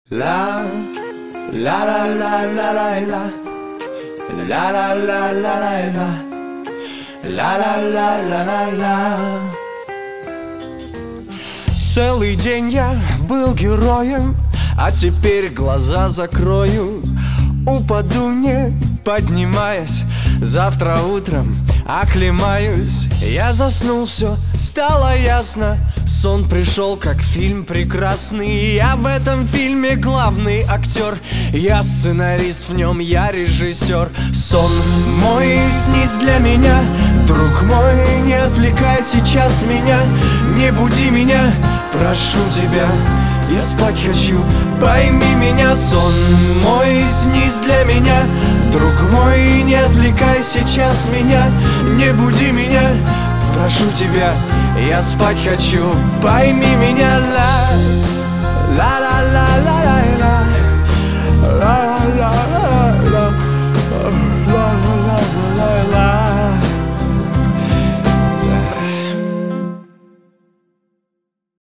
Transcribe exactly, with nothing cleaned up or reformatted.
La la la la la la la la la la la la la la la la la la la. Целый день я был героем, а теперь глаза закрою. Упаду, не поднимаясь, завтра утром оклемаюсь. Я заснул, все стало ясно. Сон пришел, как фильм прекрасный. Я в этом фильме главный актер. Я сценарист, в нем я режиссер. Сон мой, снись для меня, друг мой, не отвлекай сейчас меня. Не буди меня, прошу тебя, я спать хочу, пойми меня. Сон мой, снись для меня, друг мой, не отвлекай сейчас меня. Не буди меня, прошу тебя, я спать хочу, пойми меня. Ла ла ла ла ла